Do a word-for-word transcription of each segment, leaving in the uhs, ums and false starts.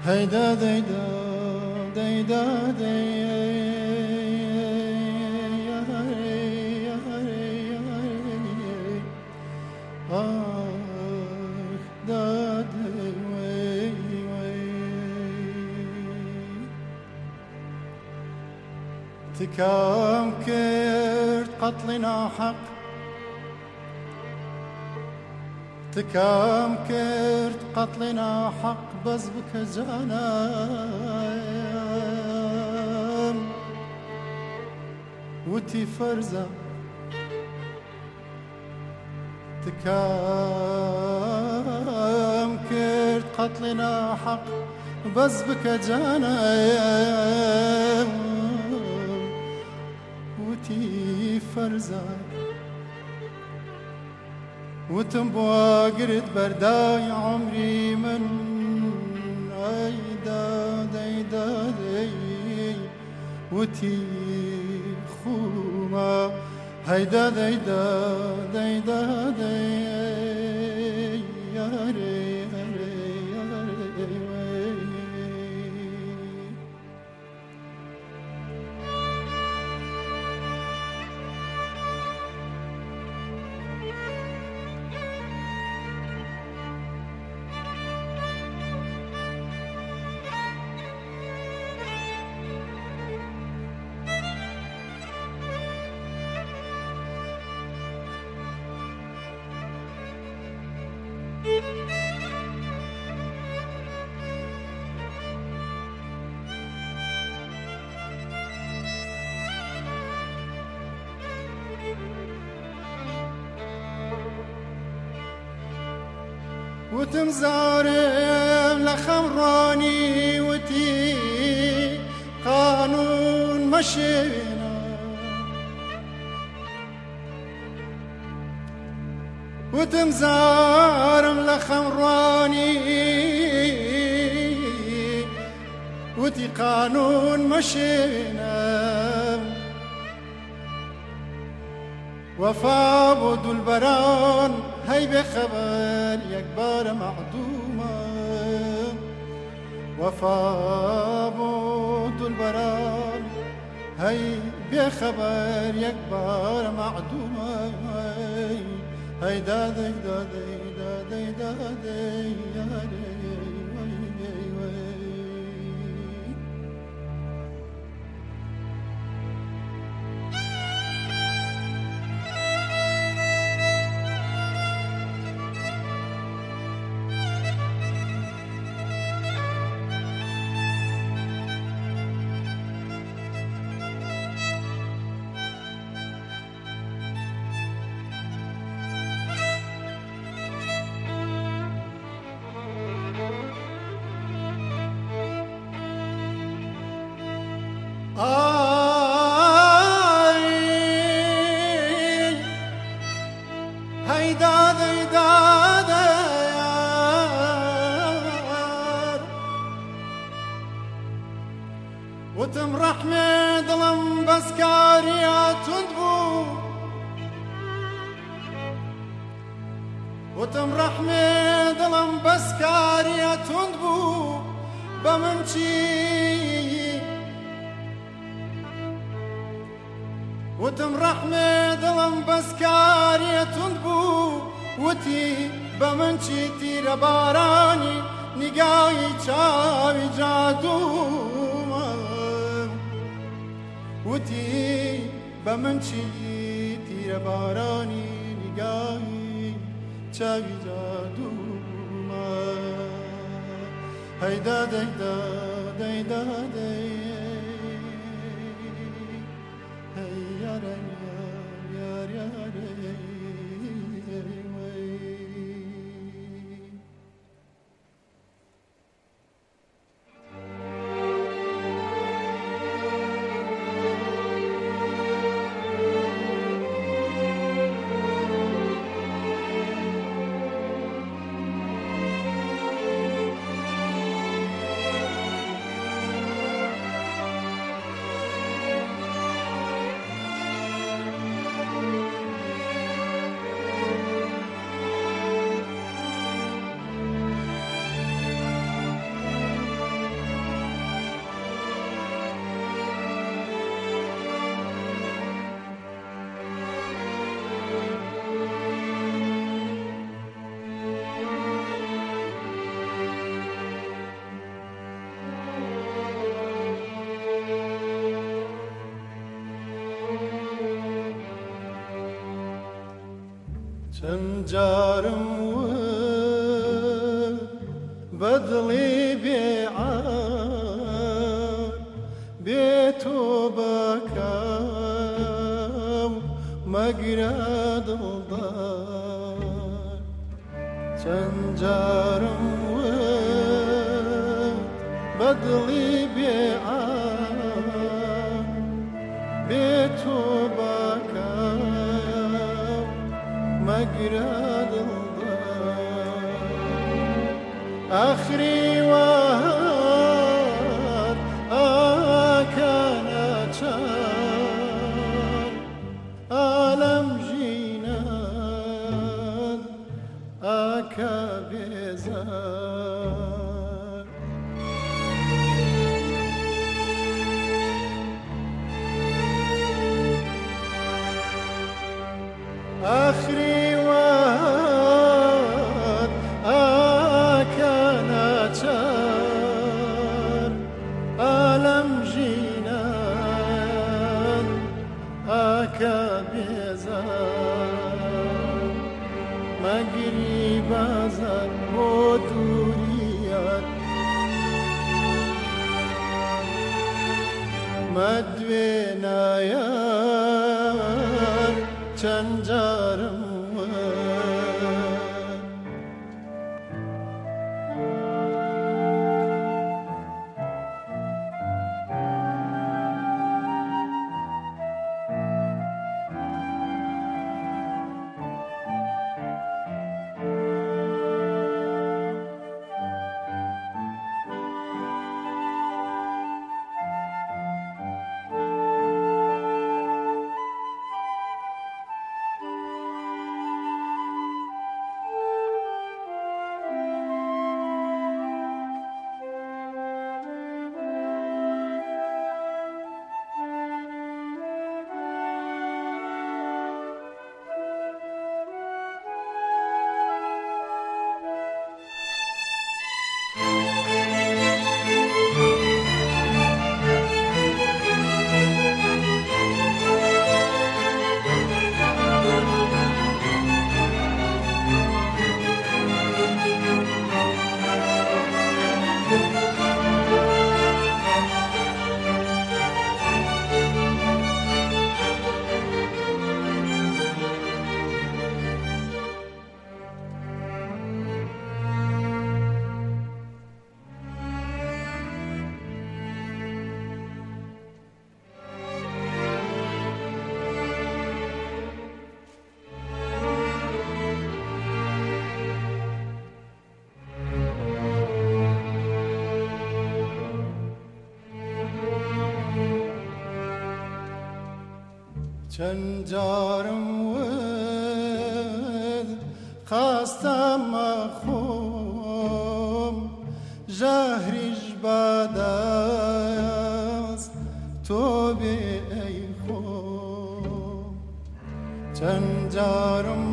هيدا ديدا ديدا دي يا هري يا هري يا هري آه دادي وي وي تكام كرت قتلنا حق تكام كرت قتلنا حق بس بك جانم وتي فرزة تكام كرت قتلنا حق بس بك جانم وتي فرزة وتنبوا قرد برداي عمري من ايدا ديدا دي وتي خوما هيدا ديدا ديدا دي يا ري يا ري يا ري وتمزارم لخمراني وتي قانون مشينا وتمزارم لخمراني وتي قانون مشينا وفا بود البران هی بخبر یک بار معدومه وفا بود البران هی بخبر یک بار معدومه هی دادی دادی دادی دادی یاری وتمرح مدلم بسكاريا تندبو وتمرح مدلم بسكاريا تندبو بمنشي وتمرح مدلم بسكاريا تندبو وتي بمنشي تير باراني نقاي چاوي جادو وتي بمنشي تير باراني نقاي چاوي جادو هيدا ديدا ديدا دي هي يا يا يا يا چەند جارم ون بەدڵی بێعار بێ تۆ بەکەم مەگرە دڵدار چەند جارم ون بەدڵی بێعار بێ تۆ بەکەم مەگرە دڵدار ئاخری وهات ئاکە ناچار ئالەم ژینان ئاکە بێزار ئاخری وهات ئاکە ناچار ئالەم ژینان ئاکە بێزار مەگری بازار بۆ دووریات مەدوێنایان چەند جارم چەند جارم ون خاستەمە خۆم ژەهریش بەدەست تۆ بێ ئەی خۆم چەند جارم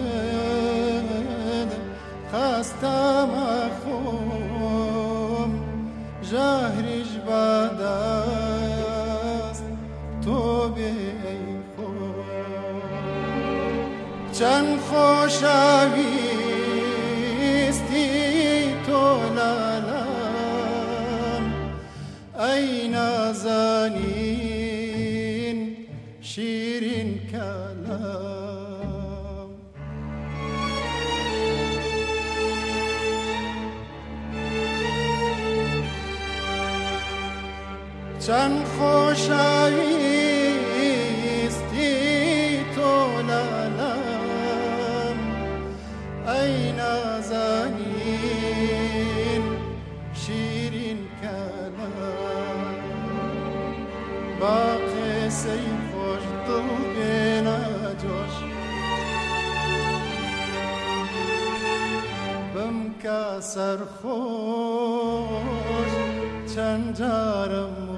ون خاستەمە خۆم ژەهریش بەدەست تۆ بێ چەند خۆشەویستی تۆ لەلام ئەی نازانین شیرین کەلام چەند خۆشەویستی تۆ لەلام ئەی نازانین شیرین کەلام با قسەی خۆش دڵ بێنە جۆش بمکە سەرخۆش چەند جارم